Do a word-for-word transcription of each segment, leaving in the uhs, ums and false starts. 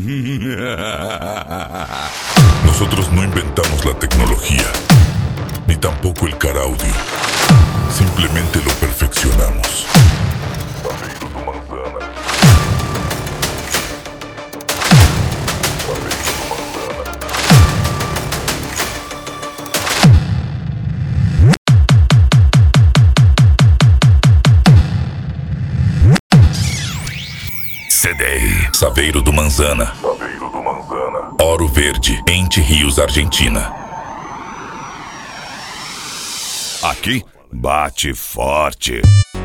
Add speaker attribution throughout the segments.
Speaker 1: Nosotros no inventamos la tecnología, ni tampoco el car audio. Simplemente lo perfeccionamos. Saveiro do Manzana. C D Saveiro do Manzana. Saveiro do Manzana. Oro Verde, Entre Rios, Argentina.
Speaker 2: Aqui bate forte.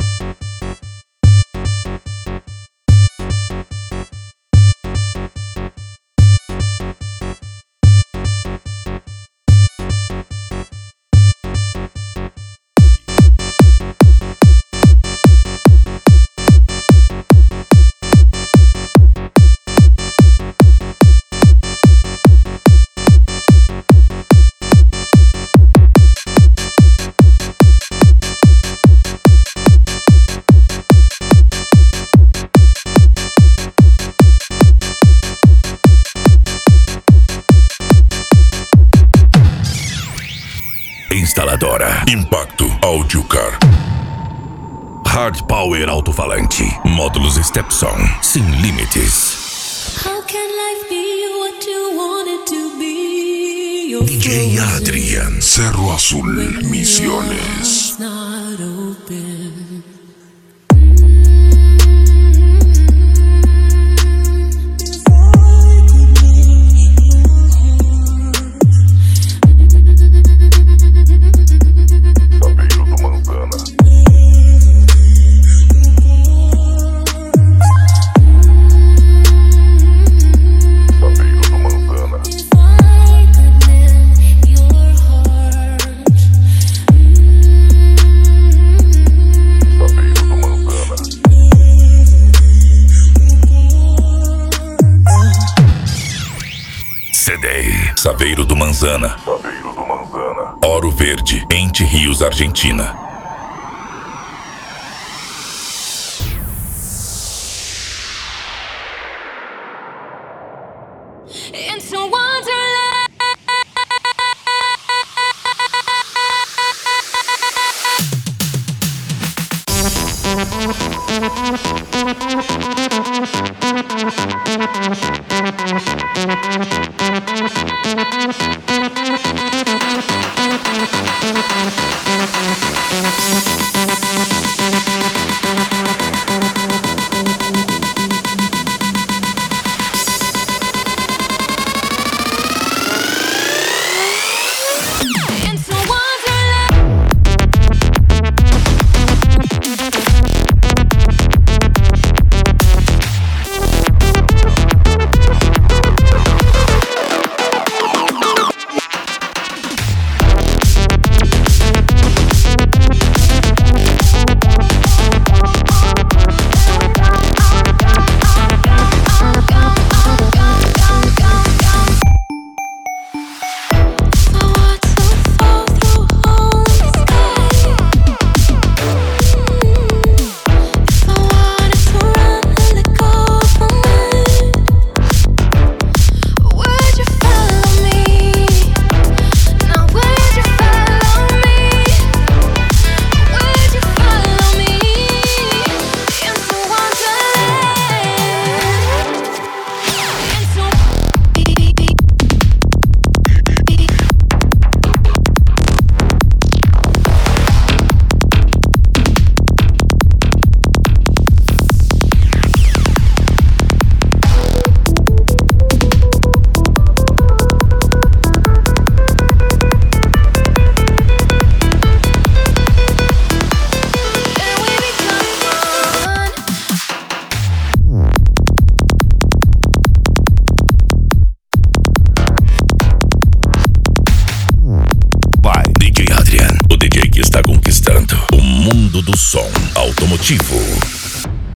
Speaker 2: Instaladora
Speaker 1: Impacto Audiocar.
Speaker 2: Hard Power Alto-Falante. Módulos Stepson sem limites.
Speaker 3: How can life be what you want it to be? You're
Speaker 2: D J Adrian.
Speaker 1: Cerro Azul, Misiones.
Speaker 3: not open.
Speaker 2: C D Saveiro do Manzana.
Speaker 1: Saveiro do Manzana.
Speaker 2: Oro Verde, Entre Rios, Argentina.
Speaker 3: Into Wonderland.
Speaker 2: D J que está conquistando o mundo do som automotivo.